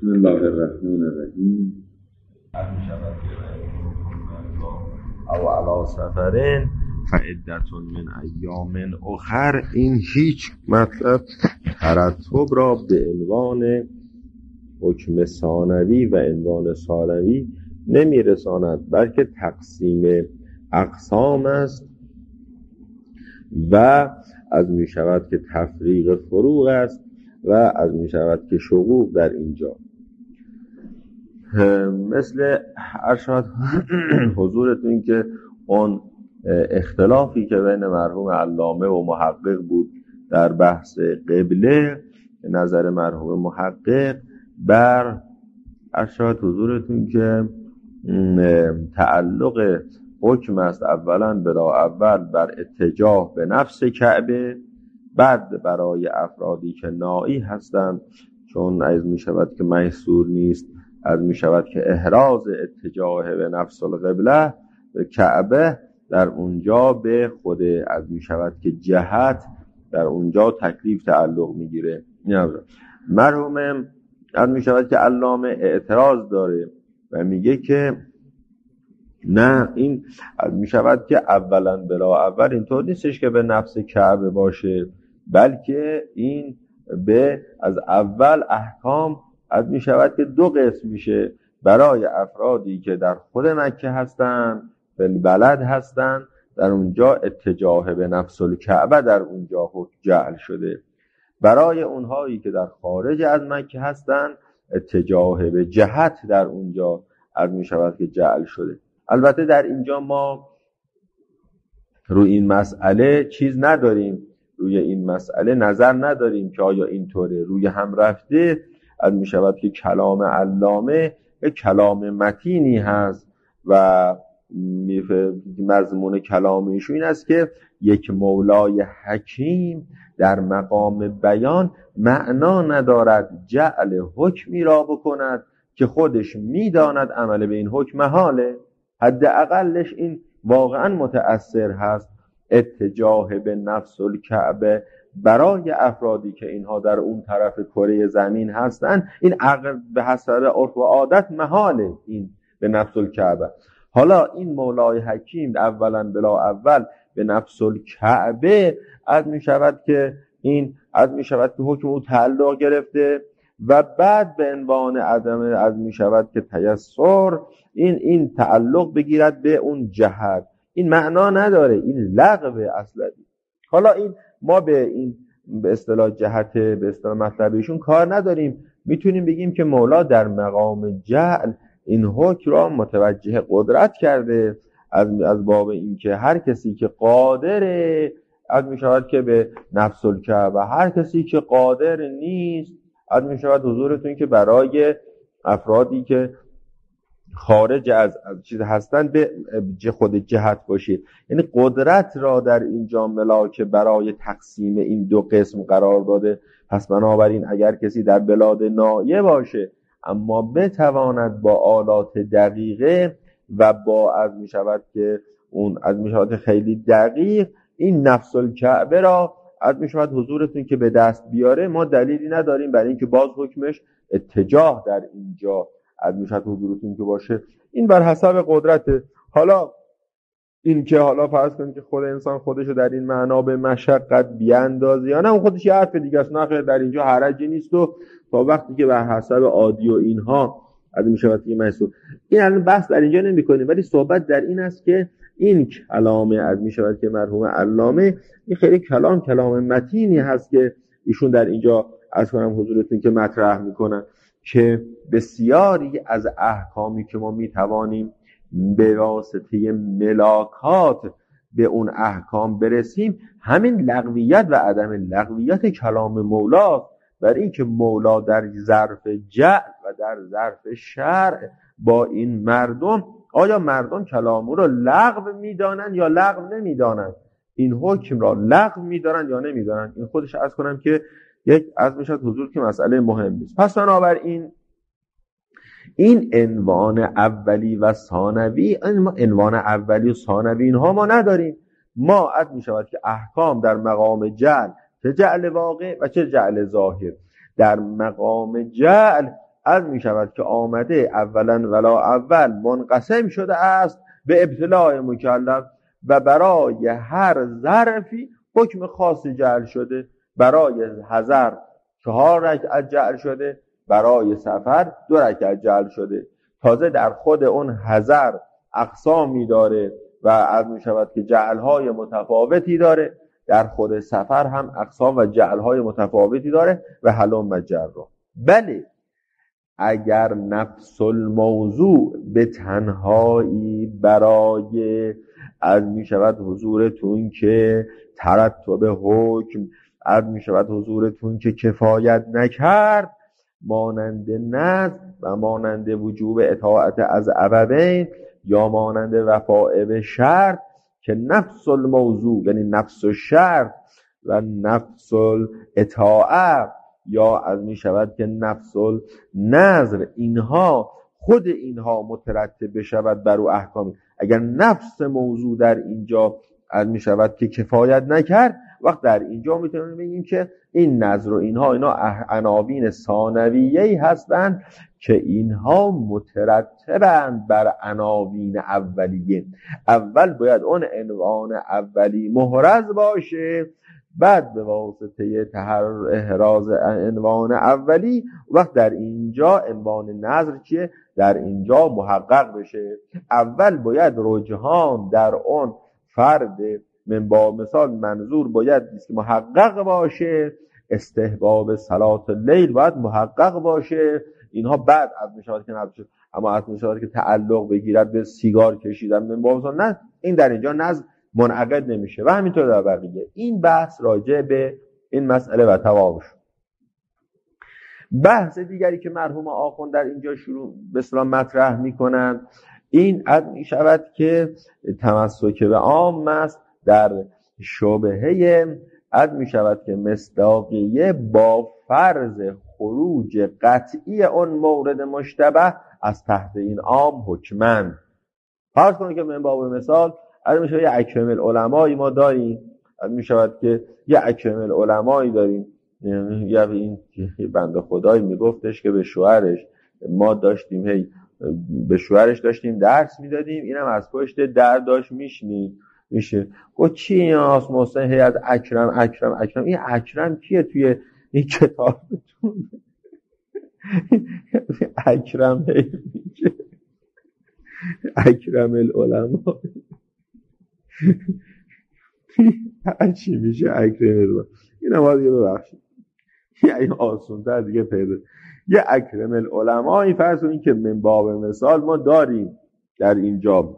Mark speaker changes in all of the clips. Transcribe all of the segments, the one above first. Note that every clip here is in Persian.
Speaker 1: بسم الله الرحمن الرحیم. او علی سفرین فعدة من ایام اخر. این هیچ مطلب ترتب را به عنوان حکم ثانوی و عنوان ثانوی نمیرساند، بلکه تقسیم اقسام است و از می شود که تفریق فروق است و از می شود که شقوق در اینجا. مثل ارشاد حضورتون که اون اختلافی که بین مرحوم علامه و محقق بود در بحث قبله، نظر مرحوم محقق بر ارشاد حضورتون که تعلق حکم است اولا اول بر اتجاه به نفس کعبه، بعد برای افرادی که نائی هستند، چون از می شود که محصور نیست، از می شود که احراز اتجاه به نفس القبله به کعبه در اونجا به خود از می شود که جهت در اونجا تکلیف تعلق می گیره. مرحوم از می شود که علامه اعتراض داره و میگه که نه، این می شود که اولا بلا اول اینطور نیستش که به نفس کعبه باشه، بلکه این به از اول احکام از می شود که دو قسم میشه. برای افرادی که در خود مکه هستن، به بلد هستن، در اونجا اتجاه به نفس الکعبه در اونجا حکم جعل شده. برای اونهایی که در خارج از مکه هستن، اتجاه به جهت در اونجا از می شود که جعل شده. البته در اینجا ما روی این مسئله چیز نداریم، روی این مسئله نظر نداریم که آیا اینطوره. روی هم رفته از می شود که کلام علامه کلام متینی هست و مضمون کلام ایشون این است که یک مولای حکیم در مقام بیان معنا ندارد جعل حکمی را بکند که خودش میداند عمل به این حکم محاله. حداقلش این واقعا متأثر هست. اتجاه به نفس الکعبه برای افرادی که اینها در اون طرف کره زمین هستن، این عقل به حسب عرف و عادت محاله این به نفس الکعبه. حالا این مولای حکیم اولا بلا اول به نفس الکعبه از می شود که این از می شود که حکم او تعلق گرفته و بعد به عنوان عدم از می شود که تیسر این تعلق بگیرد به اون جهت. این معنا نداره، این لغو اصلا. حالا این ما به این به اصطلاح جهت به اصطلاح مطلبیشون کار نداریم. میتونیم بگیم که مولا در مقام جعل این حکم را متوجه قدرت کرده از باب این که هر کسی که قادره از می شود که به نفس الکعبه، هر کسی که قادر نیست از می شود حضورتون که برای افرادی که خارج از چیز هستن به خود جهت باشید. یعنی قدرت را در اینجا ملاک برای تقسیم این دو قسم قرار داده. پس بنابراین اگر کسی در بلاد نایه باشه اما بتواند با آلات دقیقه و با از می شود که اون از می شود خیلی دقیق این نفس الکعبه را از می شود حضورتون که به دست بیاره، ما دلیلی نداریم برای اینکه باز حکمش اتجاه در اینجا از می شود حضورتون که باشه. این بر حسب قدرته. حالا این که حالا فرض کنید که خود انسان خودشو در این معنا به مشقت بیاندازه یا نه، اون خودش یه حرف دیگه است. نه در اینجا حرجی نیست و تا وقتی که بر حسب عادی و اینها از می شود که محسوب. این الان بحث در اینجا نمی کنیم، ولی صحبت در این است که این کلامه از می شود که مرحوم علامه این خیلی کلام متینی هست که ایشون در اینجا از کنم حضورتون که مطرح میکنن که بسیاری از احکامی که ما میتوانیم به واسطه ملاکات به اون احکام برسیم، همین لغویت و عدم لغویت کلام مولا، برای اینکه مولا در ظرف جعل و در ظرف شرع با این مردم، آیا مردم کلام او را لغو میدانن یا لغو نمیدانن، این حکم را لغو میدانن یا نمیدانن، این خودش عرض کنم که یک از میشد حضور که مسئله مهم نیست. پس بنابراین این عنوان اولی و ثانوی، عنوان اولی و ثانوی اینها ما نداریم. ما از میشود که احکام در مقام جعل، چه جعل واقع و چه جعل ظاهر، در مقام جعل از می شود که آمده اولا ولا اول منقسم شده است به ابتلاع مکلف و برای هر ظرفی حکم خاصی جعل شده. برای حضر 4 رکعت جعل شده، برای سفر 2 رکعت جعل شده. تازه در خود اون حضر اقسامی داره و از می شود که جعلهای متفاوتی داره، در خود سفر هم اقسام و جعلهای متفاوتی داره و هلم مجرا. بله اگر نفس الموضوع به تنهایی برای از می شود حضورتون که ترتب حکم، از می شود حضورتون که کفایت نکرد، مانند نذر و مانند وجوب اطاعت از ابوین یا مانند وفاء به شرط که نفس الموضوع یعنی نفس الشرط و نفس الاطاعت یا از می شود که نفس النذر، اینها خود اینها مترتب بشود بر او احکامی. اگر نفس موضوع در اینجا از می شود که کفایت نکرد، وقت در اینجا میتونیم بگیم که این نذر و اینا عناوین ثانویه‌ای هستند که اینها مترتبند بر عناوین اولیه. اول باید اون عنوان اولی محرز باشه، بعد به واسطه احراز عنوان اولی وقت در اینجا عنوان نذر چیه؟ در اینجا محقق بشه. اول باید رجحان در اون فرد من با مثال منظور باید محقق باشه، استحباب صلات اللیل باید محقق باشه. اینها بعد از میشود که نذر، اما از میشود که تعلق بگیرد به سیگار کشیدن من با مثال نه، این در اینجا نذر منعقد نمیشه و همینطور در بقیه. این بحث راجع به این مسئله و تمام شد. بحث دیگری که مرحوم آخوند در اینجا شروع به اصطلاح مطرح میکنند این می شود که تمسک به عام است در شبهه می شود که مصداقیه با فرض خروج قطعی اون مورد مشتبه از تحت این عام حکمن. فرض کنید که من باب مثال می شود یه اکرم العلمایی ما داریم، می شود که یه اکرم العلمایی داریم، یه این بنده خدایی میگفتش که به شوهرش ما داشتیم به شوهرش داشتیم درس میدادیم، اینم از پشت در داشت میشه گفت چی این آس محسن از اکرم این اکرم کیه توی این کتابتون؟ اکرم میشه اکرم العلماء چی میشه اکرم العلماء؟ این هم دیگه ببخشید یعنی آسون تر دیگه پیدا. یه اکرم العلماء این فرض کنید که من باب مثال ما داریم در اینجا،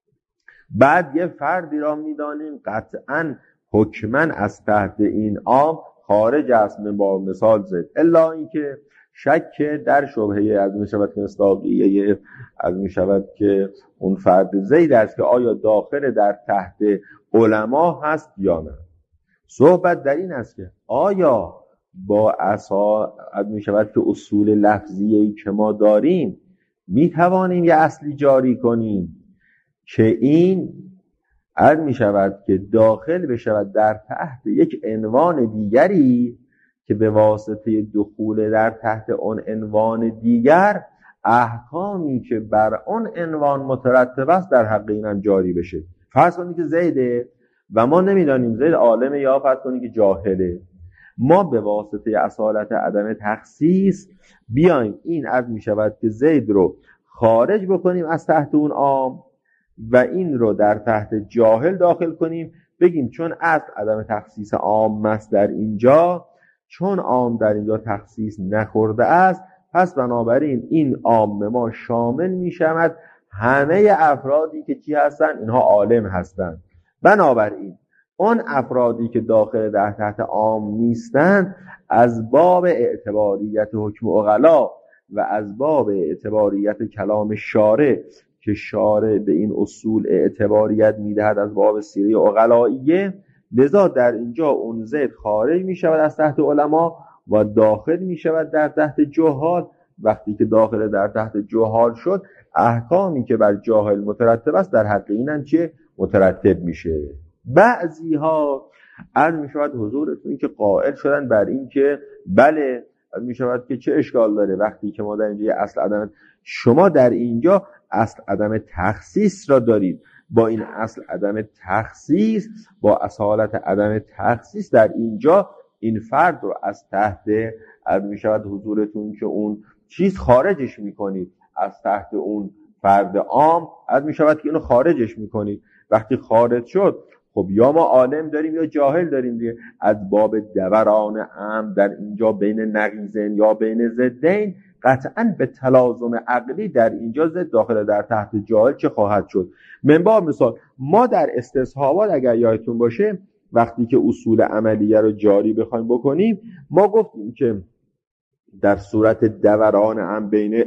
Speaker 1: بعد یه فردی را میدانیم قطعاً حکماً از تحت این عام خارج است من باب مثال زد، الا اینکه شک در شبهه از میشود که مصداقیه از میشود که اون فرد زید است که آیا داخل در تحت علما هست یا نه. صحبت در این است که آیا با می شود که اصول لفظیه‌ای که ما داریم می توانیم یه اصلی جاری کنیم که این می شود که داخل بشود در تحت یک عنوان دیگری که به واسطه دخول در تحت اون عنوان دیگر احکامی که بر اون عنوان مترتب است در حق اینم جاری بشه. فرض کنید که زیده و ما نمیدانیم زید عالمه یا فرض کنید که جاهله، ما به واسطه اصالت عدم تخصیص بیایم این می شود که زید رو خارج بکنیم از تحت اون عام و این رو در تحت جاهل داخل کنیم، بگیم چون اصل عدم تخصیص عام است در اینجا، چون عام در اینجا تخصیص نخورده است، پس بنابراین این عام ما شامل می شود همه افرادی که چی هستن؟ اینها عالم هستند. بنابراین اون افرادی که داخل در تحت عام نیستند از باب اعتباریت حکم عقلا و از باب اعتباریت کلام شارع که شارع به این اصول اعتباریت میدهد از باب سیره عقلاییه، لذا در اینجا اون زید خارج می شود از تحت علما و داخل می شود در تحت جهال. وقتی که داخل در تحت جهال شد احکامی که بر جاهل مترتب است در حق اینم چه مترتب میشه. بعضی ها عرض می شود حضورتون که قائل شدن بر این که بله می شود که چه اشکال داره وقتی که ما در اینجا اصل عدم، شما در اینجا اصل عدم تخصیص را دارید. با این اصل عدم تخصیص، با اصالت عدم تخصیص در اینجا این فرد رو از تحت می شود حضورتون که اون چیز خارجش میکنید، از تحت اون فرد عام می شود که اینو خارجش میکنید. وقتی خارج شد خب یا ما عالم داریم یا جاهل داریم دیگه. از باب دوران امر در اینجا بین نقیضین یا بین ضدین، قطعا به تلازم عقلی در اینجا ضد داخل در تحت جاهل چه خواهد شد. منبع مثال ما در استصحابات اگر یادتون باشه وقتی که اصول عملیه رو جاری بخوایم بکنیم، ما گفتیم که در صورت دوران امر بین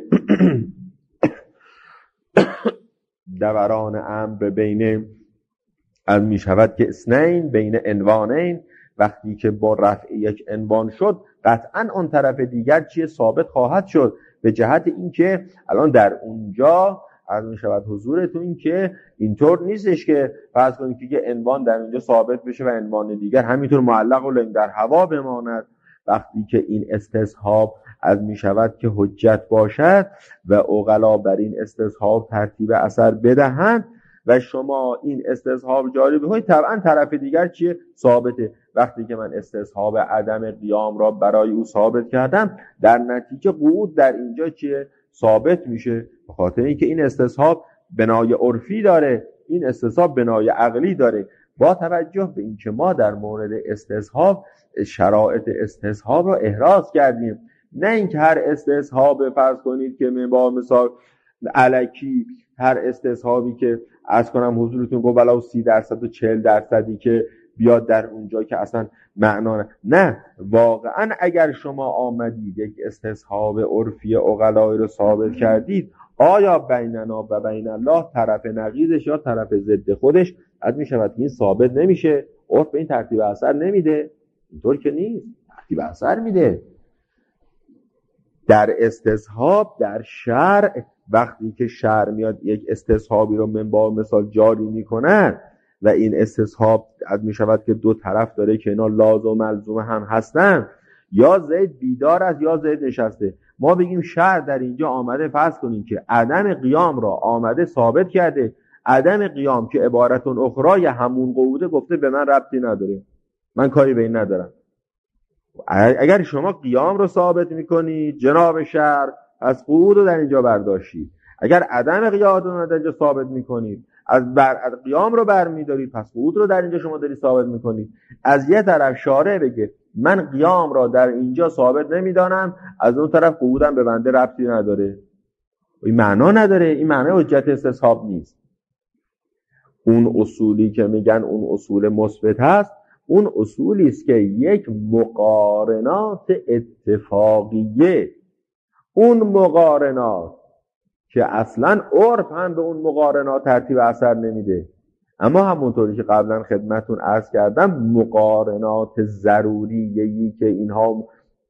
Speaker 1: دوران امر بین از می شود که اثنین بین عنوانین، وقتی که با رفع یک عنوان شد قطعا اون طرف دیگر چیه ثابت خواهد شد، به جهت اینکه الان در اونجا از می شود حضورتون این که اینطور نیستش که فرض کنید که عنوان در اینجا ثابت بشه و عنوان دیگر همینطور معلق و لنگ در هوا بماند. وقتی که این استصحاب از می شود که حجت باشد و عقلا بر این استصحاب ترتیب اثر بدهند و شما این استصحاب جاری بکنید، طبعا طرف دیگر چیه؟ ثابته. وقتی که من استصحاب عدم قیام را برای او ثابت کردم، در نتیجه قعود در اینجا چیه؟ ثابت میشه، به خاطر اینکه این استصحاب بنای عرفی داره، این استصحاب بنای عقلی داره. با توجه به اینکه ما در مورد استصحاب شرایط استصحاب را احراز کردیم، نه اینکه هر استصحاب فرض کنید که با مثال الکی هر استصحابی که از کنم حضورتون گفت ولو 30% و 40% که بیاد در اونجا که اصلا معنا نه. واقعا اگر شما آمدید یک استصحاب عرفی عقلایی رو ثابت کردید، آیا بیننا و بین الله طرف نقیضش یا طرف ضد خودش از می شود که این ثابت نمیشه؟ عرف به این ترتیب اثر نمیده؟ اینطور که نیست، ترتیب اثر میده. در استصحاب در شرع وقتی که شرع میاد یک استصحابی رو منبع مثال جاری میکنن و این استصحاب از می شود که دو طرف داره که اینا لازم و ملزوم هم هستن، یا زید بیدار است یا زید نشسته. ما بگیم شرع در اینجا آمده فرض کنیم که عدم قیام را آمده ثابت کرده، عدم قیام که عبارتون اخرى همون قعوده گفته به من ربطی نداره، من کاری به این ندارم. اگر شما قیام رو ثابت میکنید جناب شرع، از قعود رو در اینجا برداشتید. اگر عدم قیام رو در اینجا ثابت میکنید، از قیام رو برمیدارید، پس قعود رو در اینجا شما دارید ثابت میکنید. از یه طرف شارع بگه من قیام را در اینجا ثابت نمیدانم، از اون طرف قعودم به بنده ربطی نداره. این معنا نداره، این معنی حجت استصحاب نیست. اون اصولی که میگن اون اصول مثبت هست، اون اصولی است که یک مقارنات اتفاقیه، اون مقارنات که اصلا عرف هم به اون مقارنات ترتیب اثر نمیده، اما همونطوری که قبلا خدمتون عرض کردم مقارنات ضروریه‌ای که اینها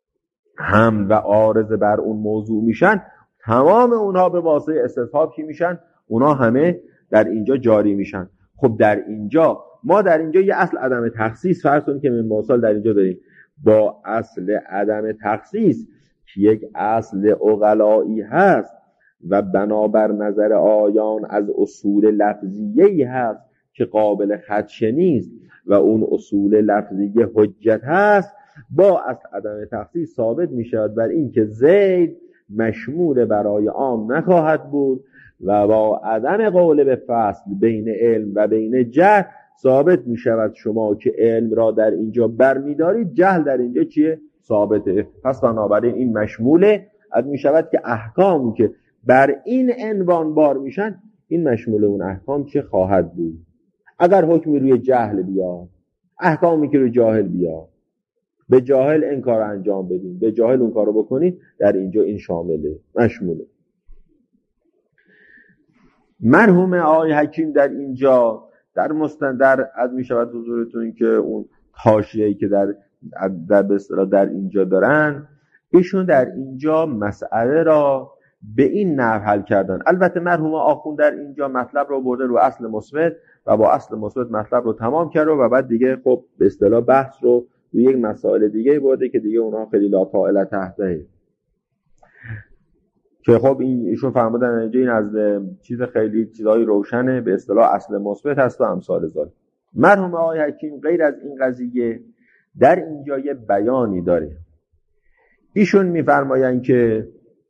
Speaker 1: هم و عارض بر اون موضوع میشن، تمام اونها به واسطه استصحاب کی میشن؟ اونها همه در اینجا جاری میشن. خب در اینجا ما در اینجا یه اصل عدم تخصیص فرض کنیم که من مثال در اینجا داریم، با اصل عدم تخصیص که یک اصل عقلایی هست و بنابر نظر آیان از اصول لفظیه‌ای هست که قابل خدشه نیست و اون اصول لفظیه حجت هست، با اصل عدم تخصیص ثابت می شود بر این که زید مشمول برای عام نخواهد بود و با عدم قول به فصل بین علم و بین جهل ثابت می شود شما که علم را در اینجا برمیدارید، جهل در اینجا چیه؟ ثابته. پس بنابراین این مشموله از می شود که احکامی که بر این عنوان بار میشن این مشمول اون احکام چه خواهد بود. اگر حکمی روی جهل بیاد، احکامی که روی جاهل بیاد، به جاهل این کار انجام بدین، به جاهل اون کار رو بکنید، در اینجا این شامله، مشموله. مرحوم آقای حکیم در اینجا در مستندر از می شود حضورتون که اون حاشیه‌ای که در اینجا دارن، ایشون در اینجا مسئله را به این نحو حل کردن. البته مرحوم آخوند در اینجا مطلب رو برده رو اصل مثبت و با اصل مثبت مطلب رو تمام کرد و بعد دیگه خب به اصطلاح بحث رو یک مسائل دیگه بوده که دیگه اونها خیلی لا طائل تحته، که خب ایشون فرمودن اینجا این از چیز خیلی چیزای روشنه، به اصطلاح اصل مثبت هست و امثال ذالک. مرحوم آقای حکیم غیر از این قضیه در اینجا یه بیانی داره. ایشون میفرمایند که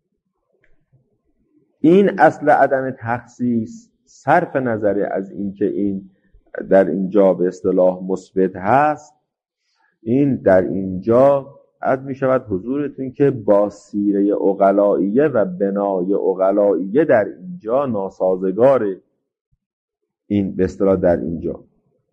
Speaker 1: این اصل عدم تخصیص صرف نظر از اینکه این در اینجا به اصطلاح مثبت هست، این در اینجا عد می شود حضورتون که با سیره عقلائیه و بنای عقلائیه در اینجا ناسازگاره. این به اصطلاح در اینجا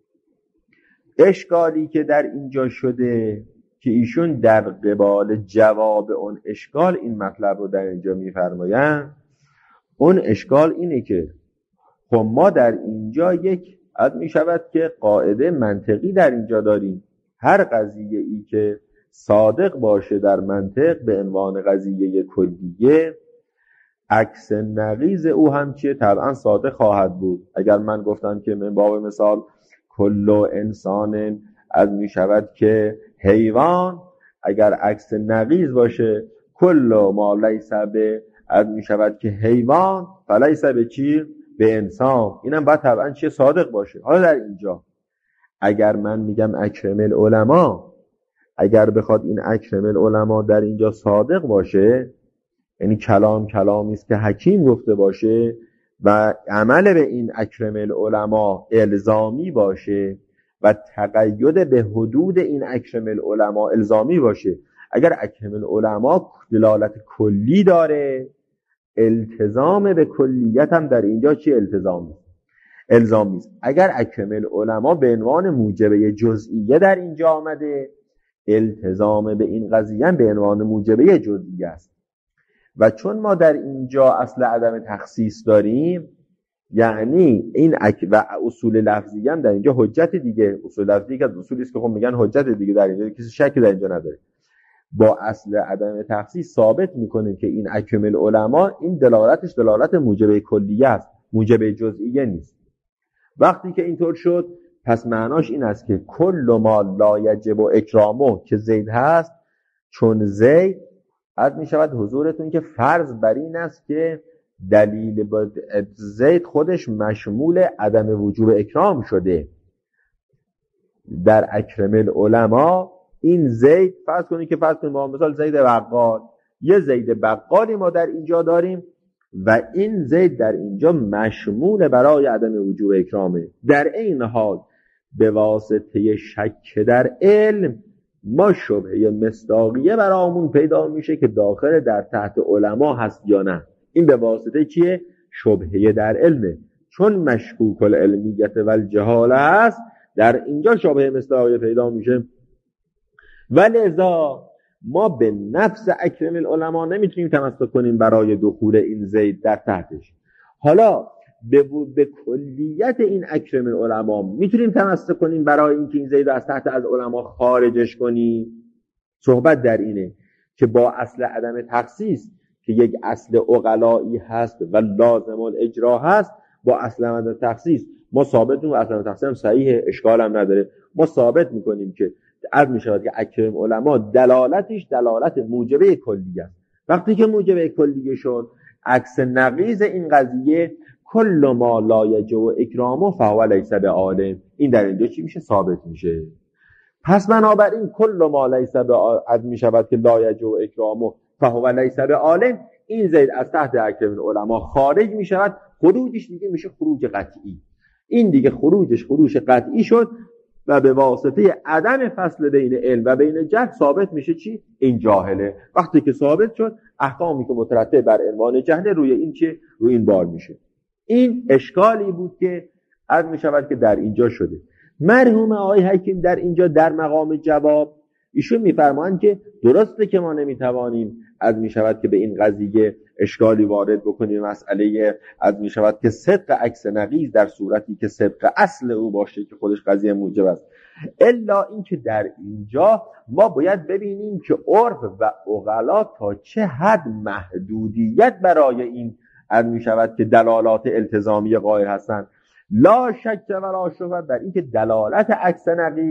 Speaker 1: اشکالی که در اینجا شده که ایشون در قبال جواب اون اشکال این مطلب رو در اینجا میفرمایند، اون اشکال اینه که خب ما در اینجا یک عد می شود که قاعده منطقی در اینجا داریم، هر قضیه ای که صادق باشه در منطق به عنوان قضیه کلیه، عکس نقیض او هم چیه؟ طبعا صادق خواهد بود. اگر من گفتم که من باب مثال کل انسان از می شود که حیوان، اگر عکس نقیض باشه کل ما لیس به از می شود که حیوان فلیس به چی؟ به انسان، اینم باید طبعا چیه؟ صادق باشه. حالا در اینجا اگر من میگم اکرم العلماء، اگر بخواد این اکرم العلماء در اینجا صادق باشه، یعنی کلامی است که حکیم گفته باشه و عمل به این اکرم العلماء الزامی باشه و تقید به حدود این اکرم العلماء الزامی باشه. اگر اکرم العلماء دلالت کلی داره، التزام به کلیت هم در اینجا چی؟ الزامی است. اگر اکرم العلماء به عنوان موجبه جزئیه در اینجا آمده، التزام به این قضیه هم به عنوان موجبه جزئیه است. و چون ما در اینجا اصل عدم تخصیص داریم، یعنی این و اصول لفظی هم در اینجا حجت دیگه، اصول لفظی که از اصولی است که خب میگن حجت دیگه در اینجا، کسی شکی در اینجا نداره. با اصل عدم تخصیص ثابت میکنه که این اکرم العلماء این دلالتش دلالت موجبه کلیه است، موجبه جزئیه نیست. وقتی که اینطور شد، پس معناش این است که کل ما لا یجب اکرامه که زید هست، چون زید عد می شود حضورتون که فرض بر این است که دلیل زید خودش مشمول عدم وجوب اکرام شده. در اکرم العلماء این زید فرض کنید که ما مثال زید بقال، یه زید بقالی ما در اینجا داریم و این زید در اینجا مشمول برای عدم وجوب اکرامه. در این حال به واسطه شک در علم ما شبهه مصداقیه برامون پیدا میشه که داخل در تحت علما هست یا نه. این به واسطه چیه؟ شبهه در علمه. چون مشکوک العلمیت و الجهاله هست، در اینجا شبهه مصداقیه پیدا میشه. ولذا ما به نفس اکرم العلماء نمیتونیم تمسک کنیم برای دخول این زید در تحتش. حالا به کلیت این اکرم العلماء میتونیم تمسک کنیم برای اینکه این زید از تحت از علما خارجش کنیم. صحبت در اینه که با اصل عدم تخصیص که یک اصل عقلایی هست و لازم الاجرا هست، با اصل عدم تخصیص ما ثابت میکنیم، اصل عدم تخصیص هم صحیحه، اشکال هم نداره. ما ثابت میکنیم که عرض میشود که اکرم علما دلالتش دلالت موجبه کلیه است. وقتی که موجبه کلیه شد، عکس نقیض این قضیه کل ما لا یجب اکرامه فهو لیس بعالم، این در اینجا چی میشه؟ ثابت میشه. پس بنابراین کل ما لیس بعالم میشود که لا یجب اکرامه فهو لیس بعالم، این زید از تحت اکرم العلماء خارج میشود. خروجش دیگه میشه خروج قطعی. این دیگه خروج قطعی شد و به واسطه عدم فصل بین علم و بین جهل ثابت میشه چی؟ این جاهله. وقتی که ثابت شد، احکامی که مترتب بر عنوان جهل روی این چه؟ روی این بار میشه. این اشکالی بود که عرض میشود که در اینجا شده. مرحوم آقای حکیم در اینجا در مقام جواب ایشون میفرمایند که درسته که ما نمیتوانیم عرض میشود که به این قضیه اشکالی وارد بکنیم، مسئله عرض میشود که صدق عکس نقیض در صورتی که صدق اصل او باشه که خودش قضیه موجب است، الا اینکه در اینجا ما باید ببینیم که عرف و عقلا تا چه حد محدودیت برای این عرض میشود که دلالات التزامی قائل هستند. لا شک ولا شبهه در اینکه دلالت عکس نقیض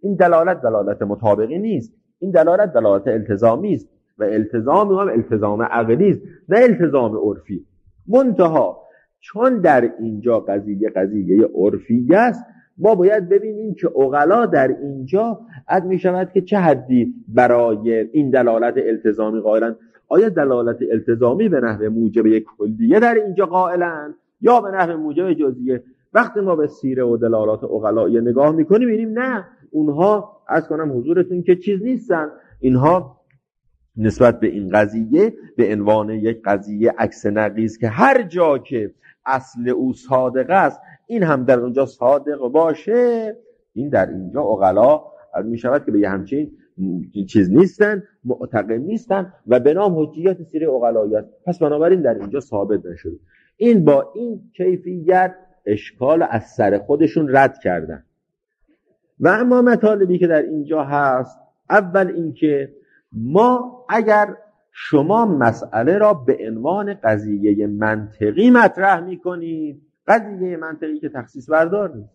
Speaker 1: این دلالت مطابقی نیست، این دلالت التزامی است و التزام هم التزام عقلی است نه التزام عرفی. منتها چون در اینجا قضیه عرفی است، ما باید ببینیم که عقلا در اینجا عد می شود که چه حدی برای این دلالت التزامی قائلند. آیا دلالت التزامی به نحو موجب کلیه در اینجا قائلند یا به نحو موجب جزئیه؟ وقتی ما به سیره و دلالات عقلایی نگاه میکنیم ببینیم نه، اونها عرض کنم حضورتون که چیز نیستن. اینها نسبت به این قضیه به عنوان یک قضیه عکس نقیض که هر جا که اصل او صادق است این هم در اونجا صادق باشه، این در اینجا عقلا می شود که به همچین چیز نیستن، معتقد نیستن و به نام حجیت سیره عقلایی است. پس بنابراین در اینجا ثابت نشده. این با این کیفیت اشکال از سر خودشون رد کردن. و اما مطالبی که در اینجا هست، اول اینکه ما اگر شما مسئله را به عنوان قضیه منطقی مطرح میکنید، قضیه منطقی که تخصیص بردار نیست،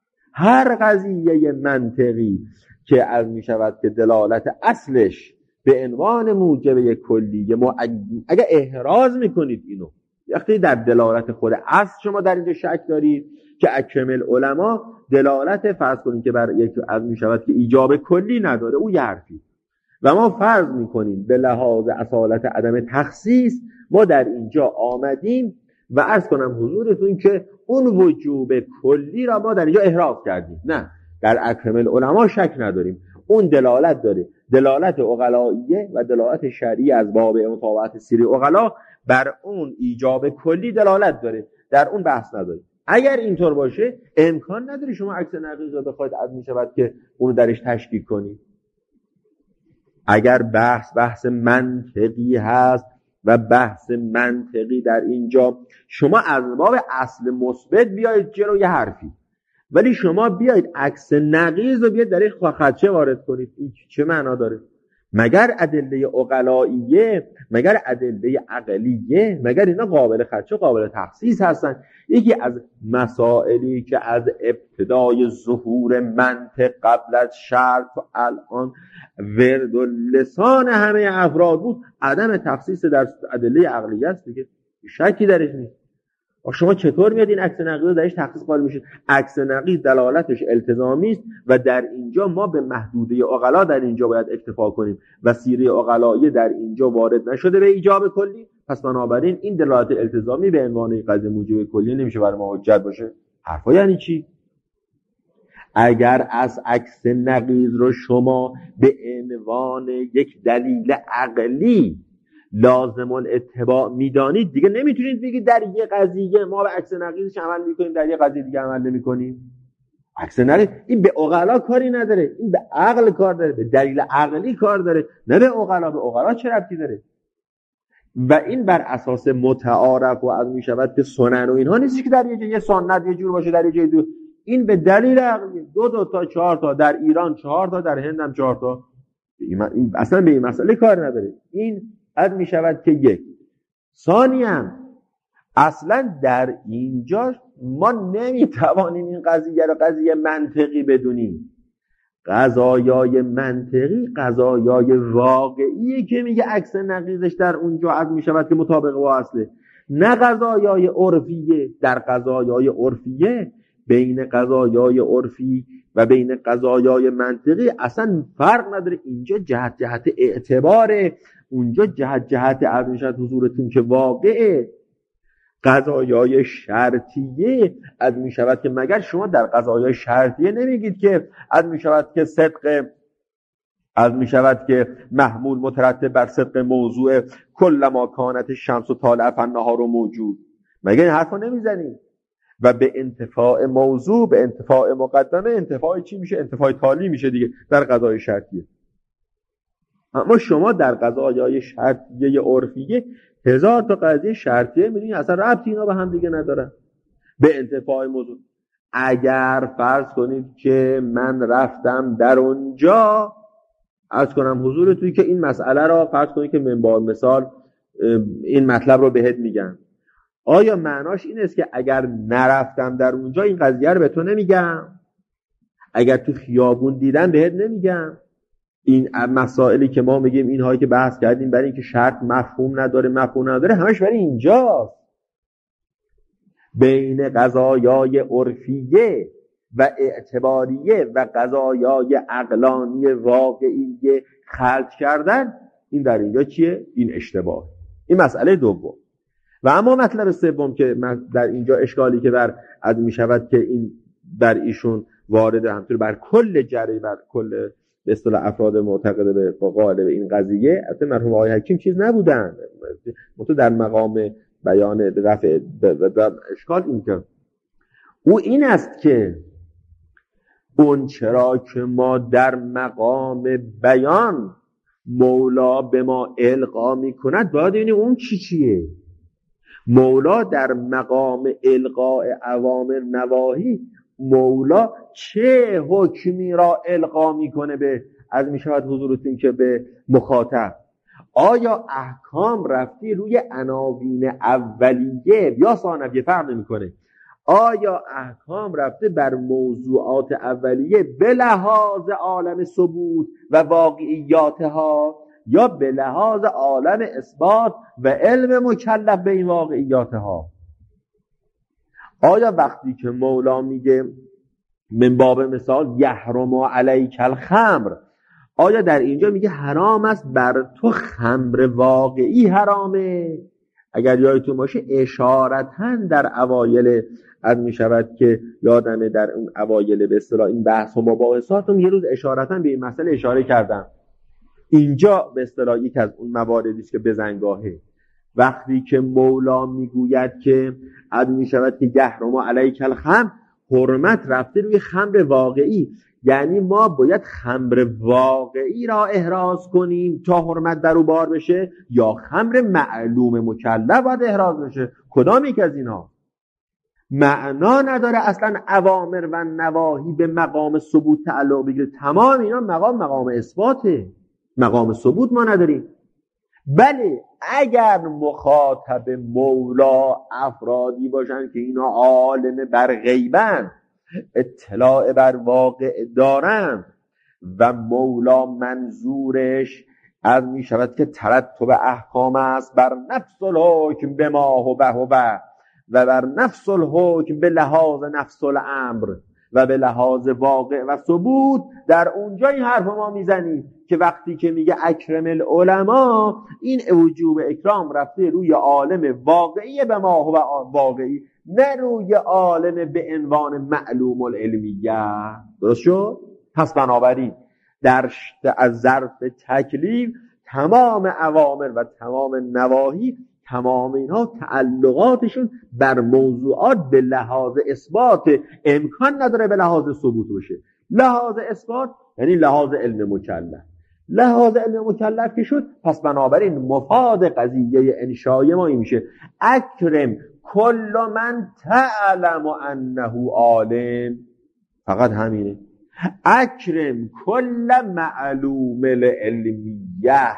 Speaker 1: هر قضیه منطقی که از می شود که دلالت اصلش به عنوان موجب کلیه، اگر احراز میکنید اینو، وقتی در دلالت خود اصل شما در اینجا شک دارید که اکمل العلماء دلالت فرض کنید که بر یک از می شود که ایجاب کلی نداره، او یه حرفی، و ما فرض میکنیم به لحاظ اصالت عدم تخصیص ما در اینجا آمدیم و عرض کنم حضورتون که اون وجوب کلی را ما در اینجا احراز کردیم. نه، در اکمل علما شک نداریم، اون دلالت داره، دلالت عقلاییه و دلالت شرعی از باب مطابقت سیره عقلا بر اون ایجاب کلی دلالت داره، در اون بحث نداریم. اگر اینطور باشه امکان نداره شما عکس نقیض رو بخواید از می شود که اونو درش تشکیک کنید. اگر بحث منطقی هست و بحث منطقی در اینجا شما از باب اصل مثبت بیایید جلو یه حرفی، ولی شما بیایید عکس نقیض رو بیاید درش خدشه وارد کنید، این چه معنا داره؟ مگر ادله عقلاییه، مگر ادله عقلیه، مگر اینا قابل خدشه قابل تخصیص هستن؟ یکی از مسائلی که از ابتدای ظهور منطق قبل از شرع و الان ورد و لسان همه افراد بود، عدم تخصیص در ادله عقلیه است دیگه، شکی درش نیست. شما چطور میاد این عکس نقیض درش تخصیص قائل میشید؟ عکس نقیض دلالتش التزامی است و در اینجا ما به محدوده عقلا در اینجا باید اکتفا کنیم و سیره عقلایی در اینجا وارد نشده به ایجاب کلی. پس بنابراین این دلالت التزامی به عنوان قضیه موجب کلی نمیشه برای ما حجت باشه. حرفا یعنی چی؟ اگر از عکس نقیض رو شما به عنوان یک دلیل عقلی لازم الاتباع میدانید، دیگه نمیتونید بگید در یه قضیه ما به عکس نقیضش عمل میکنیم، در یه قضیه دیگه عمل نمیکنیم. عکس نقیض این به عقلا کاری نداره، این به عقل کار داره، به دلیل عقلی کار داره، نه به عقلا. به عقلا چه ربطی داره؟ و این بر اساس متعارف و از میشود که سنن و اینها نیست که در یه سنت یه جور باشه در یه جای دو. این به دلیل عقلی، دو تا 4 تا در ایران 4 تا در هند هم 4 تا، این اصلا به این مسئله کار نداره. این عد می شود که یک. ثانیاً اصلا در اینجا ما نمی توانیم این قضیه رو قضیه منطقی بدونیم. قضایای منطقی قضایای واقعیه که میگه عکس نقیضش در اونجا عد می شود که مطابق با اصله، نه قضایای عرفیه. در قضایای عرفیه بین قضایای عرفی و بین قضایای منطقی اصلا فرق نداره. اینجا جهت اعتباره، اونجا جهت عرض حضورتون که واقعه. قضایای شرطیه از می شود که مگر شما در قضایای شرطیه نمیگید که از می شود که صدق، از می شود که محمول مترتب بر صدق موضوع کلما کانت شمس و طالع فالنهار موجود، مگر این حرفا نمیزنید؟ و به انتفاع موضوع، به انتفاع مقدمه، انتفاع چی میشه؟ انتفاع تالی میشه دیگه در قضای شرطیه. اما شما در قضایای شرطیه عرفیه 1000 تا قضیه شرطیه میدونی اصلا ربطی اینا به هم دیگه ندارن. به انتفاع موضوع اگر فرض کنید که من رفتم در اونجا عرض کنم حضور توی که این مسئله را فرض کنید که من با مثال این مطلب رو بهت میگم، آیا معناش این است که اگر نرفتم در اونجا این قضیه رو به تو نمیگم؟ اگر تو خیابون دیدن بهت نمیگم. این مسائلی که ما میگیم، اینهایی که بحث کردیم برای اینکه شرط مفهوم نداره همش برای اینجاست. بین قضایای عرفیه و اعتباریه و قضایای عقلانی واقعی خلط کردن، این در اینجا چیه؟ این اشتباه. این مسئله دوم. و اما مطلب سوم که در اینجا اشکالی که از می شود که این بر ایشون وارد همطور بر کل جری، بر کل به اصطلاح افراد معتقد به قالب این قضیه، اصلا مرحوم آقای حکیم چیز نبودن. تو در مقام بیان رفع اشکال این که او این است که اون چرا که ما در مقام بیان مولا به ما القا میکند، باید ببینیم اون چیه. مولا در مقام القاء اوامر نواهی، مولا چه حکمی را القا میکنه به، از میشود حضورتون که به مخاطب؟ آیا احکام رفتی روی عناوین اولیه یا ثانویه؟ فرق نمیکنه. آیا احکام رفته بر موضوعات اولیه به لحاظ عالم ثبوت و واقعیاتها، یا به لحاظ عالم اثبات و علم مکلف به این واقعیاتها؟ آیا وقتی که مولا میگه من باب مثال یحرم علیک الخمر، آیا در اینجا میگه حرام است بر تو خمر واقعی حرامه؟ اگر یادتون باشه اشارتاً در اوایل از میشود که یادمه در اون اوایل به اصطلاح این بحث و مباحثاتم یه روز اشارتاً به این مسئله اشاره کردم. اینجا به اصطلاح یک از اون مواردی است که بزنگاهه. وقتی که مولا میگوید که از میشود که یحرم علیک الخمر، حرمت رفته روی خمر واقعی، یعنی ما باید خمر واقعی را احراز کنیم تا حرمت در او بار بشه، یا خمر معلوم مکلف باید احراز بشه؟ کدام یک از اینا؟ معنا نداره اصلا اوامر و نواهی به مقام ثبوت تعلق بگیره. تمام اینا مقام اثباته، مقام ثبوت ما نداریم. بله اگر مخاطب مولا افرادی باشن که اینا عالم بر غیبن، اطلاع بر واقع دارن، و مولا منظورش از می شود که ترتب احکام است بر نفس الحکم به ما هو و بر نفس الحکم به لحاظ نفس الامر و به لحاظ واقع و ثبوت، در اونجا این حرف ما میزنیم که وقتی که میگه اکرم العلماء، این وجوب اکرام رفته روی عالم واقعی به ما هو واقعی، نه روی عالم به عنوان معلوم العلمیه. درست شد؟ پس بنابراین در از ظرف تکلیف تمام اوامر و تمام نواهی، تمام اینها تعلقاتشون بر موضوعات به لحاظ اثبات امکان نداره به لحاظ ثبوت باشه. لحاظ اثبات یعنی لحاظ علم مکلف. لحاظ علم مکلف که شد، پس بنابراین مفاد قضیه انشایی ما این میشه اکرم کل من تعلم انه عالم. فقط همینه. اکرم کل معلوم العلمیه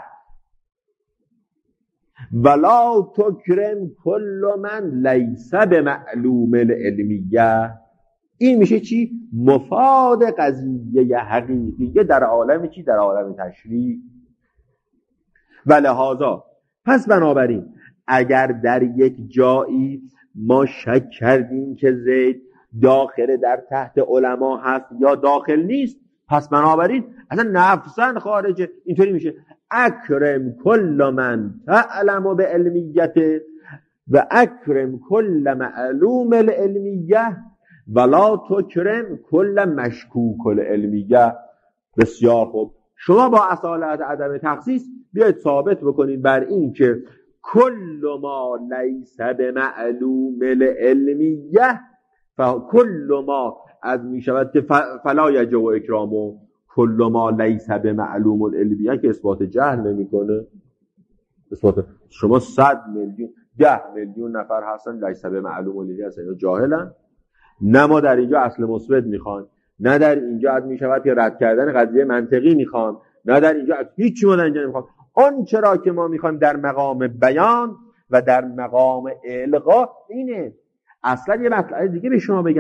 Speaker 1: ولا تکرم کل من لیس بمعلوم العلمیه. این میشه چی؟ مفاد قضیه حقیقیه در عالم چی؟ در عالم تشریع. و لحاظا پس بنابراین اگر در یک جایی ما شک کردیم که زید داخل در تحت علما هست یا داخل نیست، پس بنابراین اصلا نفسا خارجه. اینطوری میشه اکرم کل من تعلم به علمیت و اکرم کل معلوم العلمیه ولا تکرم کل مشکوک العلمیه. بسیار خوب، شما با اصالت عدم تخصیص بیاید ثابت بکنید بر این که کل ما لیس بمعلوم العلمیه فکل ما از می شود که فلا یجب اکرامو کل ما لیس بمعلوم العلمیه که اثبات جهل نمیکنه. اثبات شما 100 میلیون 10 میلیون نفر هستن لیس بمعلوم العلمیه هستن، اینا جاهلن. نه ما در اینجا اصل مثبت میخوان، نه در اینجا از می شود که رد کردن قضیه منطقی میخوان، نه در اینجا هیچ چیز اینجا نمیخوان. آن چرا که ما میخوایم در مقام بیان و در مقام القا اینه. اصلا یه مسئله دیگه به شما بگم،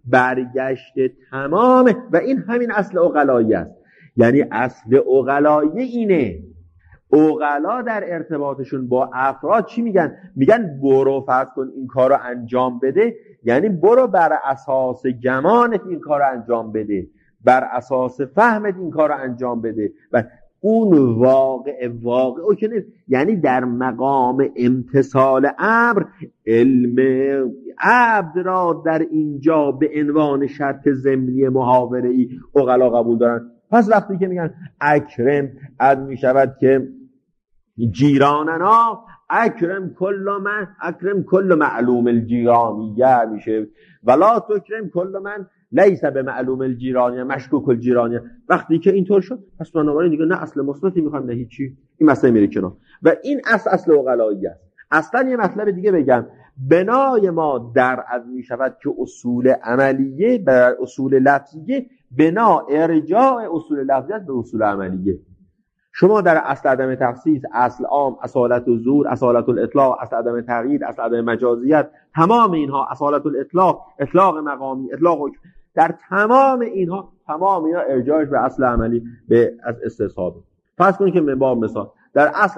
Speaker 1: برگشت تمام. و این همین اصل عقلایی است. یعنی اصل عقلایی اینه، عقلا در ارتباطشون با افراد چی میگن؟ میگن برو فرض کن این کار رو انجام بده، یعنی برو بر اساس گمانت این کار رو انجام بده، بر اساس فهمت این کار رو انجام بده. و اون واقع یعنی در مقام امتثال امر، علم عبد را در اینجا به عنوان شرط ضمنی محاوره‌ای عقلا قبول دارن. پس وقتی که میگن اکرم اد میشود که جیراننا، اکرم کل معلوم الجیرانیه میشه، ولا تکرم کل من لیس به معلوم الجیرانیه مشکوک الجیرانیه. وقتی که اینطور شد پس بنابراین دیگه نه اصل مثبتی میخوام نه هیچی، این مسئله میره کنار. و این اصل عقلایی است. اصلا یه مطلب دیگه بگم، بنای ما در از میشود که اصول عملیه بر اصول لفظیه، بنا ارجاع اصول لفظیت به اصول عملیه. شما در اصل عدم تخصیص، اصل عام، اصالت الظهور، اصالت الاطلاق، اصل عدم تغییر، اصل عدم مجازیت، تمام اینها، اصالت الاطلاق، اطلاق مقامی، اطلاق حکم، در تمام اینها ارجاعش به اصل عملی به از استصحابه. فرض کنید که من با مثال در اصل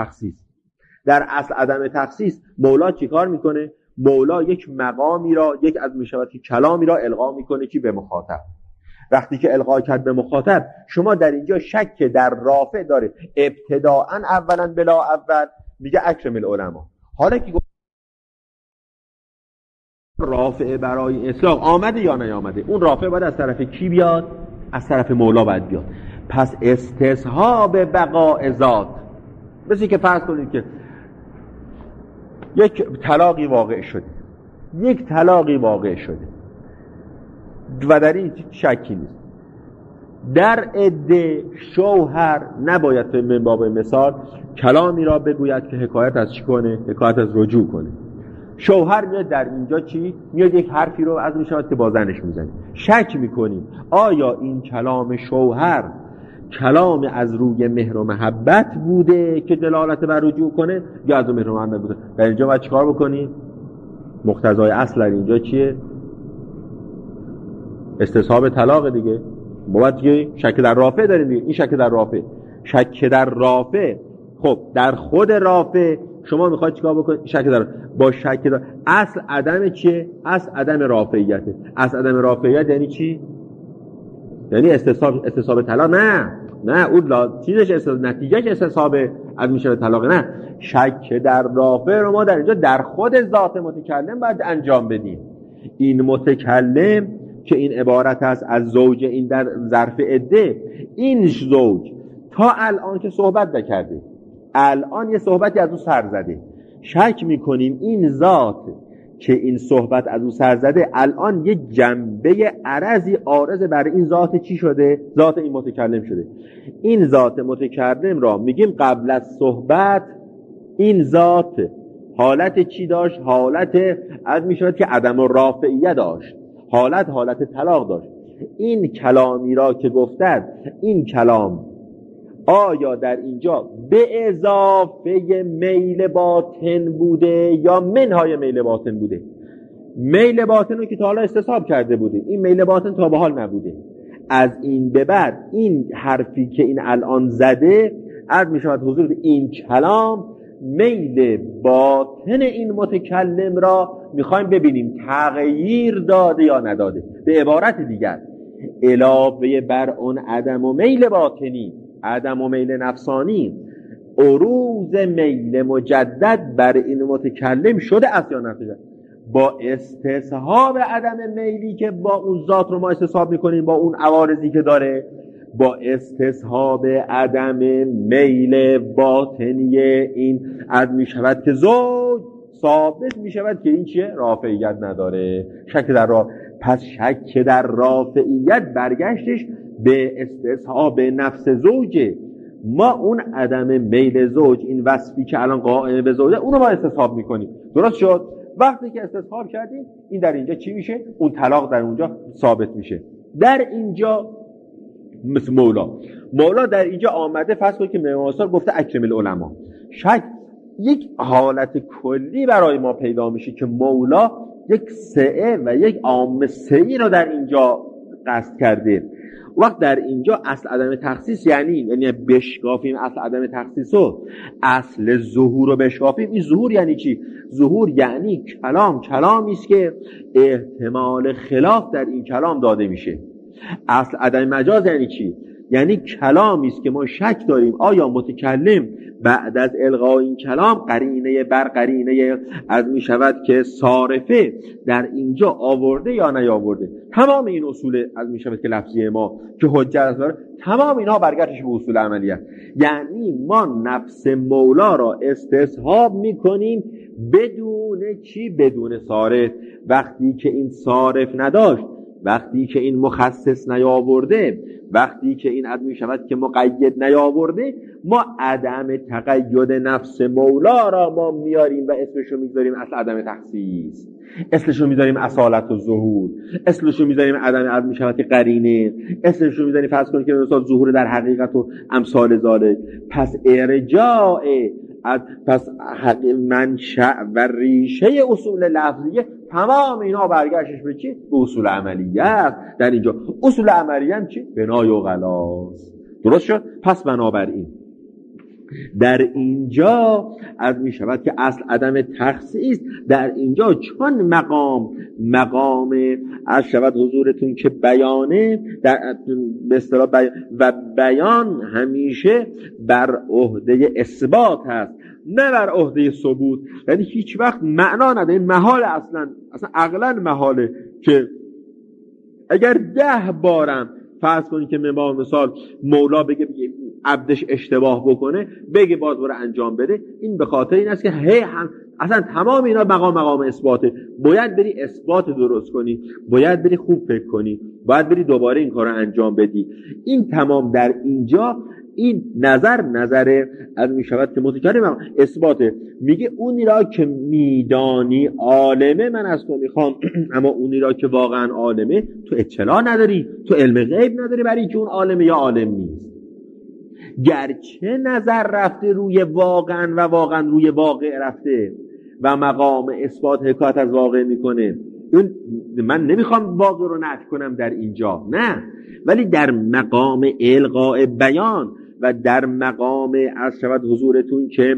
Speaker 1: عدم تخصیص مولا چیکار میکنه؟ مولا یک مقامی را، یک از میشود که کلامی را القا میکنه که به مخاطب. وقتی که القا کرد به مخاطب، شما در اینجا شک در رافع داره. ابتداءً اولا بلا اول میگه اکرم العلماء. حالا که رافع برای اطلاق آمده یا نیامده، اون رافع باید از طرف کی بیاد؟ از طرف مولا باید بیاد. پس استصحاب بقاء ذات، مثل که فرض کنید که یک طلاقی واقع شده و در این شکی نیست. در عده شوهر نباید به منباب مثال کلامی را بگوید که حکایت از چی کنه؟ حکایت از رجوع کنه. شوهر میاد در اینجا چی؟ میاد یک حرفی رو از میشود که با زنش میزنه. شک میکنیم آیا این کلام شوهر کلام از روی مهر و محبت بوده که دلالت بر رجوع کنه یا از روی مهر و محبت بوده؟ در اینجا باید چیکار بکنیم؟ مقتضای اصل در اینجا چیه؟ استصحاب طلاق دیگه. باید دیگه شک در رافع داریم دیگه. این شک در رافع خب در خود رافع شما میخواید چیکار بکنید؟ شک در اصل عدم چیه؟ اصل عدم رافعیته. اصل عدم رافعیت یعنی چی؟ یعنی استصحاب طلاق. نه اون چیزش نتیجهش استصحاب از میشه طلاق. نه، شک در رافع رو ما در اینجا در خود ذات متکلم باید انجام بدیم. این متکلم که این عبارت است از زوج، این در ظرف عده، این زوج تا الان که صحبت نکرده، الان یه صحبتی از او سر زده، شک میکنیم این ذات که این صحبت از او سر زده الان یه جنبه عرضی عارض برای این ذات چی شده؟ ذات این متکلم شده. این ذات متکلم را میگیم قبل از صحبت این ذات حالت چی داشت؟ حالت از میشود که عدم رافعیه داشت، حالت طلاق داشت. این کلامی را که گفتند، این کلام آیا در اینجا به اضافه میل باطن بوده یا منهای میل باطن بوده؟ میل باطن رو که تا حالا استصحاب کرده بوده، این میل باطن تا به حال نبوده. از این به بعد این حرفی که این الان زده عرض می شود حضور این کلام میل باطن این متکلم را میخوایم ببینیم تغییر داده یا نداده. به عبارت دیگر علاوه بر اون عدم و میل باطنی، عدم و میل نفسانی، عروض میل مجدد بر این متکلم شده است یا نشده؟ با استصحاب عدم میلی که با اون ذات رو ما استصحاب میکنیم، با اون عوارضی که داره، با استصحاب عدم میل باطنی این عد میشود که زوج ثابت میشود که این چیه؟ رافعیت نداره. پس شک در رافعیت برگشتش به استصحاب نفس زوجه. ما اون عدم میل زوج، این وصفی که الان قائم به زوجه، اونو ما استصحاب میکنیم. درست شد؟ وقتی که استصحاب کردیم این در اینجا چی میشه؟ اون طلاق در اونجا ثابت میشه. در اینجا مثل مولا در اینجا آمده فصل که مماسار گفته اکرم العلماء. شک یک حالت کلی برای ما پیدا میشه که مولا یک سعه و یک عام سعی رو در اینجا قصد کرده. وقت در اینجا اصل عدم تخصیص یعنی بشکافیم اصل عدم تخصیص رو، اصل ظهور رو بشکافیم. این ظهور یعنی چی؟ ظهور یعنی کلامی است که احتمال خلاف در این کلام داده میشه. اصل عدم مجاز یعنی چی؟ یعنی کلامی است که ما شک داریم آیا متکلم بعد از الغای این کلام قرینه بر قرینه از می شود که صارفه در اینجا آورده یا نیاورده. تمام این اصول از می شود که لفظی ما که حجت داره، تمام اینها برگردش به اصول عملیه. یعنی ما نفس مولا را استصحاب می کنیم بدون چی؟ بدون صارف. وقتی که این صارف نداشت، وقتی که این مخصص نیاورده، وقتی که این می شود که مقید نیاورده، ما عدم تقید نفس مولا را ما میاریم و اسمشو میذاریم اصل عدم تخصیص، اسمشو میذاریم اصالت و ظهور، اسمشو میذاریم عدم می شود که قرینه، اسمشو میذاریم فرض کنید که مثلا ظهور در حقیقت و امثال ذالک. پس ارجاع پس منشأ و ریشه اصول لفظیه تمام اینا برگشتش به چی؟ به اصول عملیه است. در اینجا اصول عملیه هم چی؟ بنای و غلاس. درست شد؟ پس بنابراین در اینجا از می شود که اصل عدم تخصیص در اینجا چون مقام از شود حضورتون که بیانه در به اصطلاح و بیان همیشه بر عهده اثبات هست نه بر عهده ثبوت. یعنی هیچ وقت معنا نداره. این محال اصلا عقلا محاله که اگر 10 بارم فرض کنید که مثال مولا بگه عبدش اشتباه بکنه، بگه باز برو انجام بده. این به خاطر این است که اصلا تمام اینا مقام اثباته. باید بری اثبات درست کنی، باید بری خوب فکر کنی، باید بری دوباره این کار رو انجام بدی. این تمام در اینجا این نظر از می شود که متکلم اثباته. میگه اونی را که میدانی عالمه من از تو میخوام، اما اونی را که واقعا عالمه تو اطلاع نداری، تو علم غیب نداری برای که اون عالمه یا عالم نیست. گرچه نظر رفته روی واقعا و واقعا روی واقع رفته و مقام اثبات حکایت از واقع میکنه، من نمیخوام واقع رو نفی کنم در اینجا، نه، ولی در مقام القاء بیان و در مقام از شود حضورتون که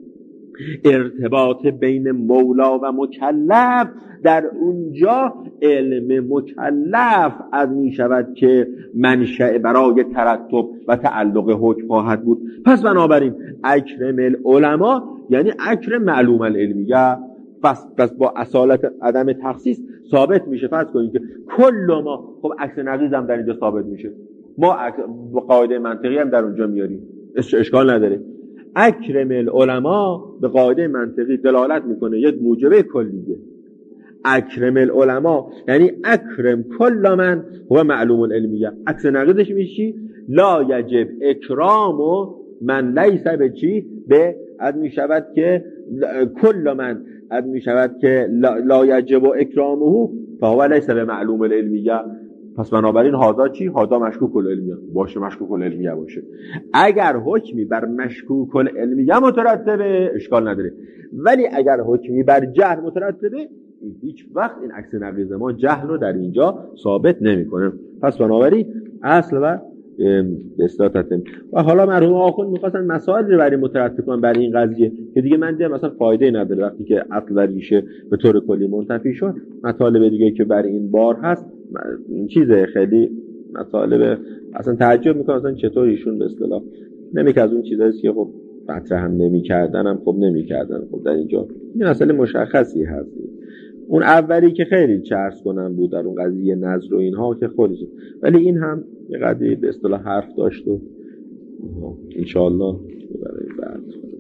Speaker 1: ارتباط بین مولا و مکلف، در اونجا علم مکلف از می شود که منشأ برای ترتب و تعلق حکم خواهد بود. پس بنابراین اکرم العلماء یعنی اکرم معلوم العلمیه. پس با اصالت عدم تخصیص ثابت میشه. فرض کنید که کل ما، خب عکس نقیض هم در اینجا ثابت میشه، ما با قاعده منطقی هم در اونجا میاریم، اشکال نداره. اکرم العلماء به قاعده منطقی دلالت میکنه یک موجبه کلیه. اکرم العلماء یعنی اکرم کل من هو معلوم العلمیه. عکس نقیضش میشه لا یجب اکرام من لیس به چی؟ به از میشود که کل من از میشود که لا یجب اکرامه فهو لیس به معلوم العلمیه. پس بنابراین هذا چی؟ هذا مشکوک العلمیه باشه، مشکوک العلمیه باشه. اگر حکمی بر مشکوک العلمیه مترتبه اشکال نداره، ولی اگر حکمی بر جهل مترتبه هیچ وقت این عکس نقیض ما جهل رو در اینجا ثابت نمیکنه. پس بنابراین اصل و به اصطلاح و حالا مرحوم آخوند می‌خواستن مسائل رو برای مترتب کنن برای این قضیه که دیگه من دیدم مثلا فایده نداره. وقتی که اصل و ریشه به طور کلی منتفی شد، مطالب دیگه که برای این بار هست چیزه خیلی مطالب اصلا تعجب میکنم اصلا چطور ایشون به اصطلاح نمیگه از اون چیزایی که خب مطرح هم نمی‌کردن هم خب نمی‌کردن. خب در اینجا این مسئله مشخصی هست. اون اولی که خیلی چرس کنن بود در اون قضیه نظر و اینها که خودش، ولی این هم یه قضیه به اصطلاح حرف داشت و انشاءالله برای بعد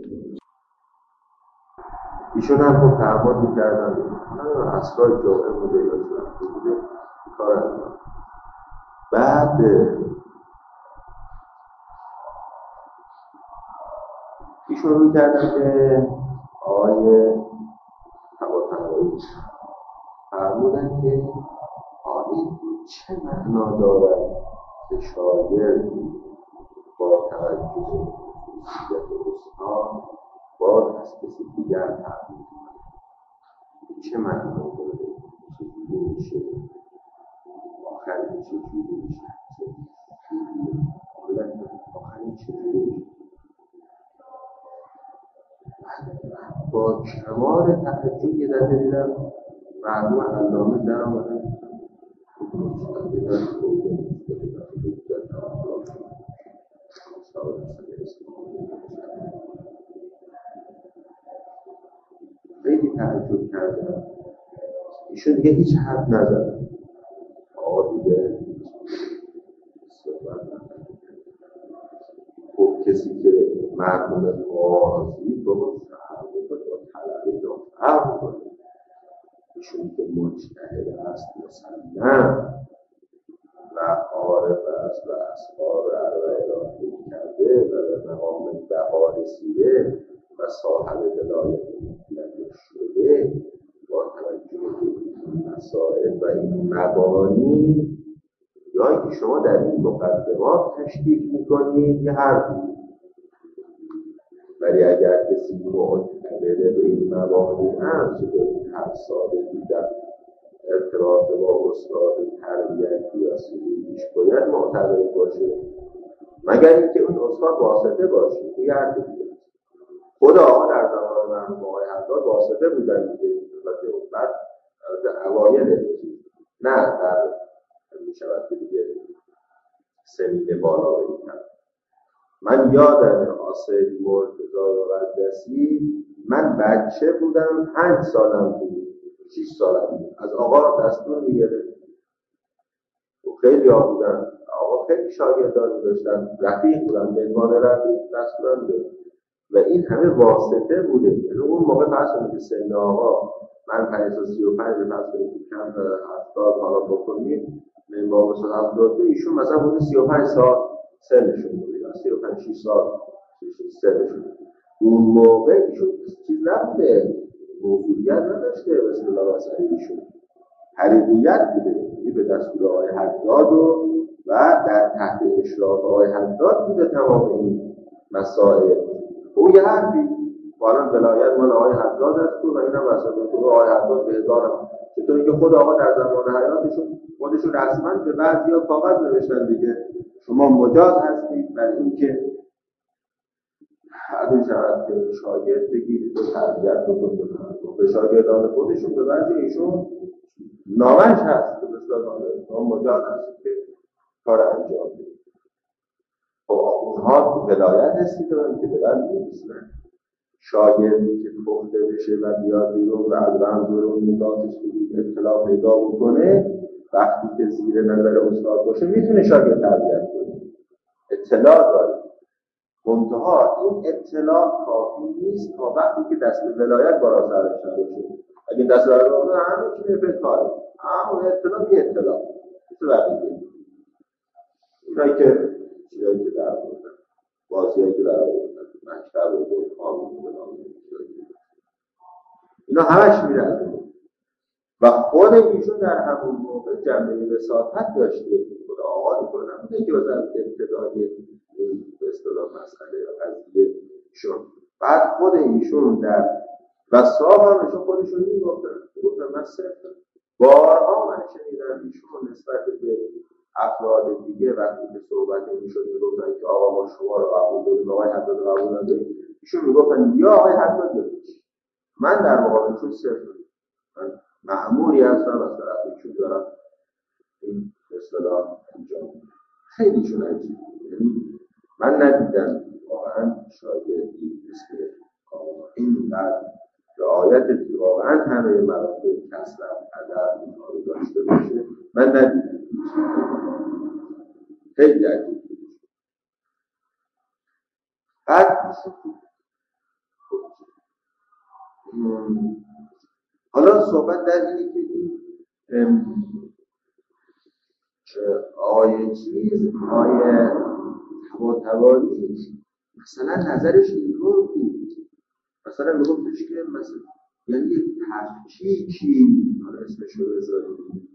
Speaker 2: ایشون هم خب تعمد میکردن اصلاح جامعه بوده یا چون بوده کار انجام. بعد ایشون میکردن که آقای طباطبایی فرمودن که این چه معنا دارد که شاگرد با توجه به خصوصیت استاد باز از کسی دیگر تعبیر کنه؟ چه معنا داره؟ میشه، آخر میشه جوری میشه، آخر چجوری میشه. با کمال تعجب یه دفعه دیدم مرحوم علامه در آمدن خیلی تعجب کردم. ایشون دیگه هیچ حرف نزد. آقا دیگه خب کسی که مرحوم قاضی با فرق میکنه با طلبه یا فرق میکنه، ایشون که مجتهد است مسلم و عارف است و اسرار اربع الهی کرده و به مقام بقا رسیده و صاحب ولایت مطلق شده، با توجه به این مسائل و این مبانی یا اینکه شما در این مقدمات تشکیک میکنید یه حرفی، ولی اگر کسی معتقده به این مبانی هست که دارید هر سالگی در ارتباط با استاد تربیتی یا سیدیش باید معتقد باشه، مگر اینکه اون استاد واسطه باشه. یه حرف دیگه خود آقا در زمان مرحوم آقای حداد واسطه بودن دیگه، البته بعد در اوایل نه در میشود که دیگه سنین بالا بگیرم. من یادم آسد مرتضی مقدسی، من بچه بودم، 5 سالم بود، 6 سالم بود، از آقا دستور میگرفت و خیلی ها بودن، آقا خیلی شاگردان داشتن، رفیق بودن، به عنوان رفیق دستورم داشت و این همه واسطه بوده. یعنی اون موقع فرض کنید که سن آقا من 535 فرض کنید که کم 70 حالا بکنید من با مثلا 72 ایشون مثلا بوده 35 سال سنشون بوده یا 35 6 سال سنشون. اون موقع ایشون چیز نبوده، موضوعیت نداشته، مثل الله مسئله ایشون حریقیت بوده، به دستور آقای حداد و در تحت اشراف آقای حداد بوده تمام این مسائل. او یه حرفی قانون ولایت مال آقای حداد است و این هم مسئله که آقای حداد به هزارم، چطوری که خود آقا در زمان حیاتشون خودشون رسما به بعضیا کاغذ نوشتن دیگه شما مجاز هستید بر این که حدو شود که شاگرد بگیرید و تربیت بکنید به شاگردان خودشون، به بعضی ایشون نامش هست که بسیار شما مجاز هستید که کار انجام بدید. خب اونها ولایت هستی دارن که بلند نیستن. شاگردی که پخته بشه و بیاد بیرون و از رمز و رموزاتش اطلاع پیدا بکنه، وقتی که زیر نظر استاد باشه میتونه شاگرد تربیت کنه، اطلاع داره. منتها این اطلاع کافی نیست تا وقتی که دست ولایت بالا سرش باشه. اگه دست ولایت باشه همه چی به کاره، اما اطلاع بی اطلاع مثل بقیه اینایی که چیزایی که در آوردن، بازیایی که در آوردن، مکتب و قانون و اینا همش میره از اون. و خود ایشون در همون موقع جنبه وساطت داشته، خود آقا کنه نبوده که از ابتدای این به اصطلاح مسئله یا قضیه ایشون. بعد خود ایشون در وصاف هم ایشون خودشون میگفتن من صرفا بارها من شنیدم ایشون نسبت به افراد دیگه وقتی که صحبت میشد میگفتن که آقا ما شما رو قبول داریم، آقای حداد قبول نداریم، ایشون میگفتن یا آقای حداد داریم، من در مقابلشون صرف من مأموری هستم از طرف ایشون دارم این اصطلاح انجام. خیلیشون عجیب، یعنی من ندیدم واقعا شاگردی مثل آقا اینقدر رعایت واقعا همه مراتب کسب ادب اینها رو داشته باشه، من ندیدم. خیلی عجیب بود. بعد حالا صحبت در اینه که این آقای طباطبایی مثلا نظرش اینطور بود، مثلا میگفتش که مثلا یعنی یک تفکیکی، حالا اسمش رو بذاریم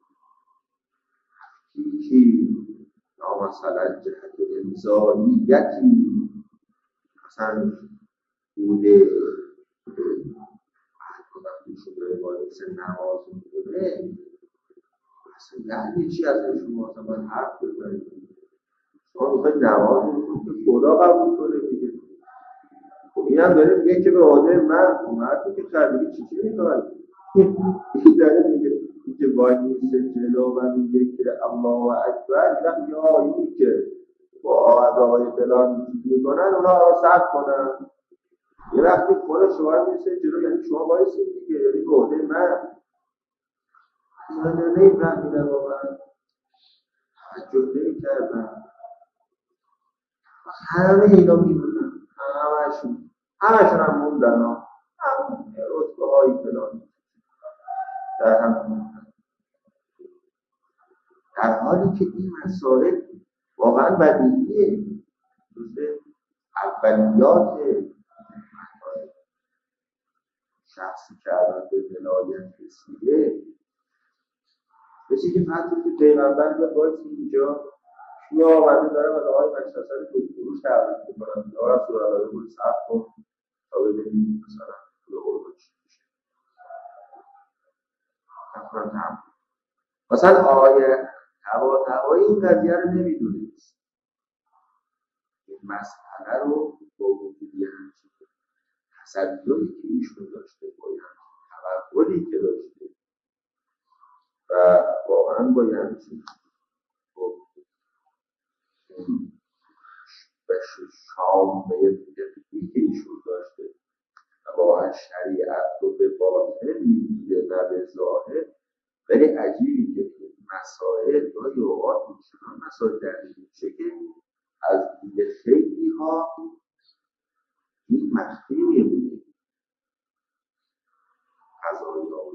Speaker 2: تفکیکی یا مثلا جهت امضاییتی مثلا بوده وقتی شده باید نماز میکنه یعنی چی ازشون مثلا حرف بزنید؟ شما میخواید نمازتون که خدا قبول کنه دیگه. خب این هم داره میگه که به عهده مردی که خردگی چی میکنه؟ این داره میگه که وای میسه جلو و میگه که الله اکبر، وقتی آیونی که با آقای فلان چیز میکنن اونا را صرف کنن. یه وقتی خود شما میسه جلو، یعنی شما بایستید دیگه، یعنی به عهده من. من نمیفهمیدم واقعا، توجه نمی‌کردم. همه اینا میمونن، همشون هم موندن ها، همون رتبه هایی فلان در هم موندن، در حالی که این مسائل واقعا بدیهیه. جزء اولیات شخصی که الان به ولایت رسیده، مثل که فرض که پیغمبر بیاد وایس اینجا کیا آمده دارم از آقای مشتاق‌سر تو فروش تعریف میکنم، یا رسول الله رو صرف کن تا ببینیم مثلا تو اردو چی میشه. مثلا آقای طباطبایی این قضیه رو نمیدونست، این مسئله رو با وجود یه همچین تصدیایی که ایشون داشته، با یه توقعی که داشته و واقعا با یه همچین به شامه فقهی که ایشون داشته و با شریعت رو به باطن میدیده نه به ظاهر، ولی عجیبی که مسائل گاهی اوقات چنان مسائل درمیون میشه که از دید خیلی ها این مخفی میمونه. قضایی ها و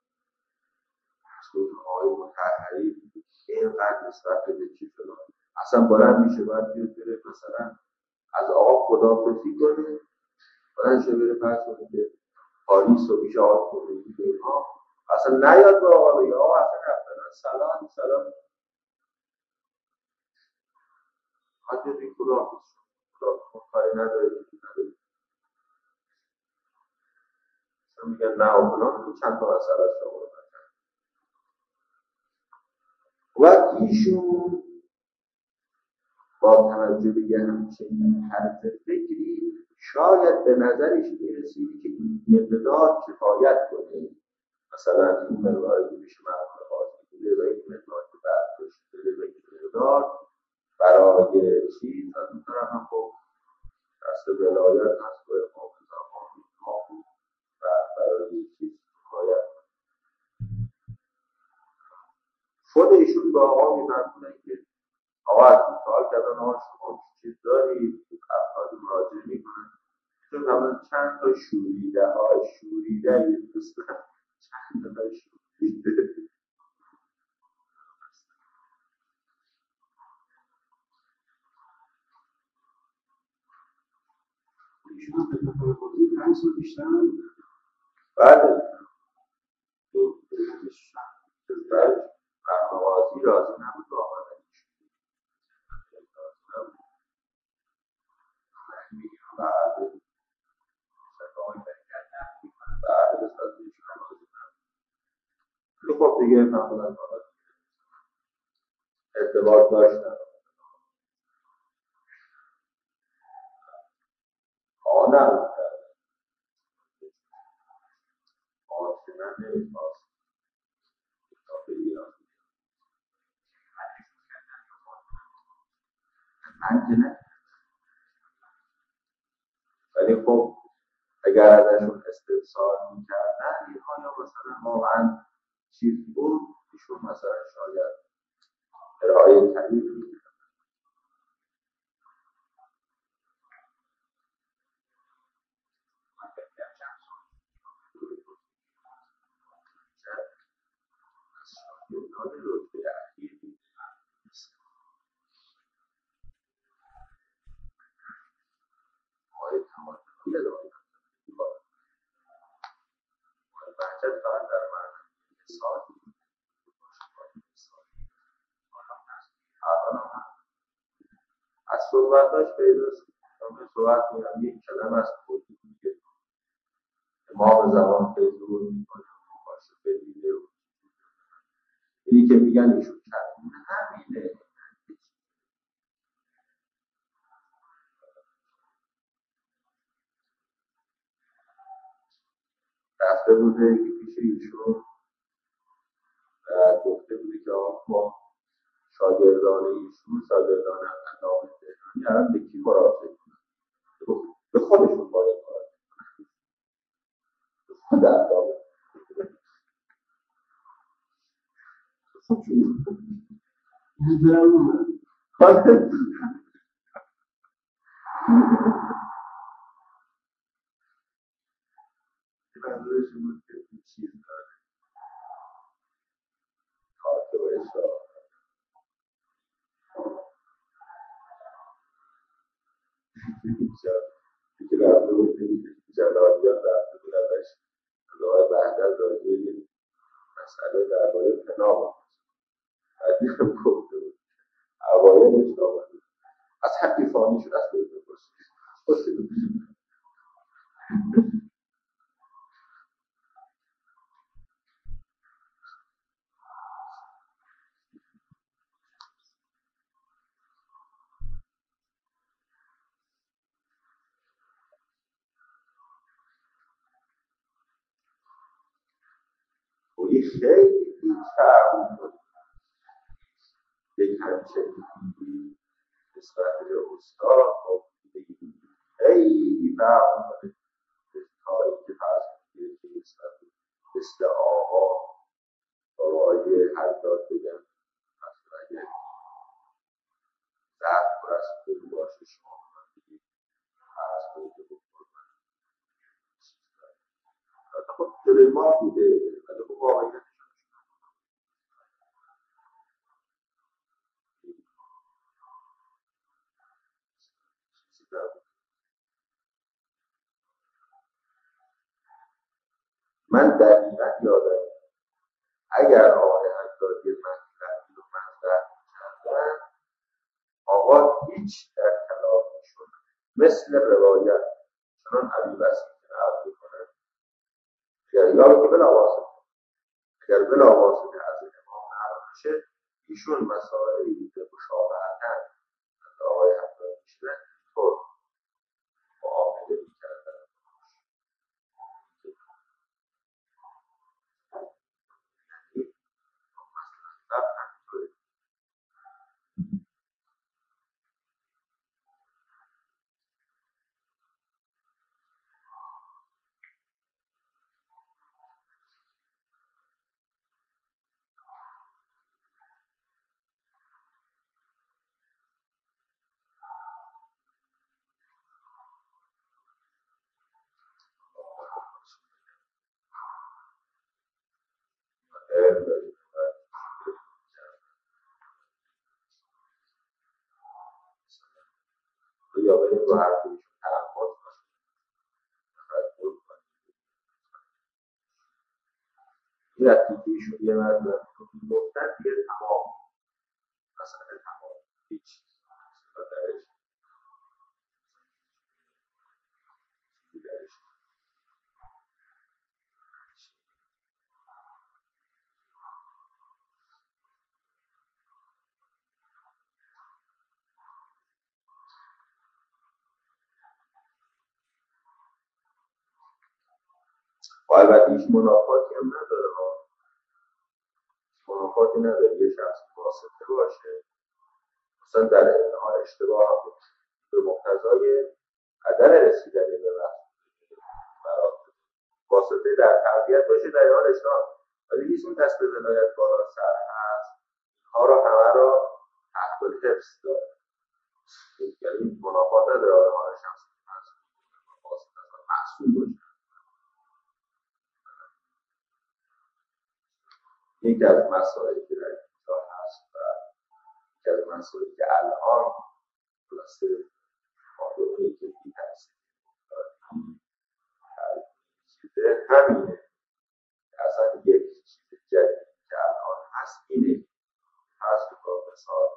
Speaker 2: مسئول های متحری اینقدر نسبت به چی فلان اصلا بلند میشه باید بیاد بره مثلا از آقا خداحافظی کنه، بلند شه بره فرض کنه که پاریس و میشه آقا خداحافظی به اینها، اصلا نیاد به آقا بگه آقا اصلا رفتن سلام حتی بی خداحافظ خدا کاری نداره میگن نه و فلان، چند تا مسئله از شما رو و ایشون با توجه به یه همچنین طرز فکری شاید به نظرش میرسید که این مقدار کفایت کنه، مثلا این مقداری که میشه معمول خاصی بوده و این مقدار که برداشت بده و این مقدار برای چیز از اون طرف هم خب دست ولایت هست و امام زمان و برای چیز کفایت خود ایشون با آقا میفرمونن که آقا از این سوال کردن آقا شما چیز دارید افراد مراجعه میکنن چون همون چند تا شوریده یه دوستن چند تا شوریده
Speaker 3: ایشون هم به نفر بازی 5 سال بیشتر
Speaker 2: بعد موازی راضی نبود با آمدن بعد خب دیگه معمولا ارتباط داشتن آنم آسیمن نمیخواست کتاب ایران نه، ولی خب اگر ازشون استفسار میکردن اینها یا مثلا واقعا چیز بود ایشون مثلا شاید ارائه طریق میکرد. شاگردان رتبه اخیر آقای تماشایی ادامه بحثت فقط در معنی مثال الان هم از صحبتاش پیداست همه صحبت میگم یک کلمه از خودی میگه ما به زبان پیدور میکنه مقایسه پیدیده اینی که میگه میگن ایشون کتمون همینه. رفته بوده که پیش ایشون گفته بوده که ما شاگردان ایشون، شاگردان علامه تهرانی الان به کی مراجعه کنن؟ به خودشون باید مراجعه کنن. در علامه منظورش بود که این چیز داره کارت و اشتراک که رفته بود جلالیان رفته بود ازش راه بهدل راجعه یک مسئله درباره پناه بعدی هم گفته بود اوایلش آمده از حقیفانی شد از بید بپرسید. این خیلی بیشتر بود یک همچنین نسبت به استاد خیلی فرق می‌کنه کاری که فرض کنید که مثل آقای حداد بگم مثلا اگه ضرب پر از پول باشه شما بگید فرض کنید که بکنید خب ترما بوده ولی خب واقعیت من دقیقا یادم اگر آقای حدادی مطلبی رو مطرح می‌کردن آقا هیچ در کلامشون مثل روایت چنان علی بسیط که نقل می‌کنن یا که اگر بلاواسطه از امام نقل بشه ایشون مسائلی که مشابهتاً از آقای حدادی شدن اینطور معامله می‌کردن یا بریم رو حرفیشون تعمال این رتیبیشون یه مطلب رو میگفتن دیگه تمام مسئله تمام هیچ درش و البته هیچ منافاتی هم نداره منافاتی نداره یه شخص واسطه باشه مثلا در انتها اشتباه هم به مقتضای عدم رسیدن به وقت واسطه در تربیت باشه در حال اشتباه ولی نیست اون دست به ولایت بالا سر هست ها رو همه رو تحت الحفظ داره یعنی منافات نداره آدم شخص واسطه محصول باشه یکی از مسائلی که در اینجا هست و یکی از مسائلی که الان خلاصه مادومی که بی تحصیل چیزه همینه اصلا یک چیز جدید که الان هست اینه هست که مثال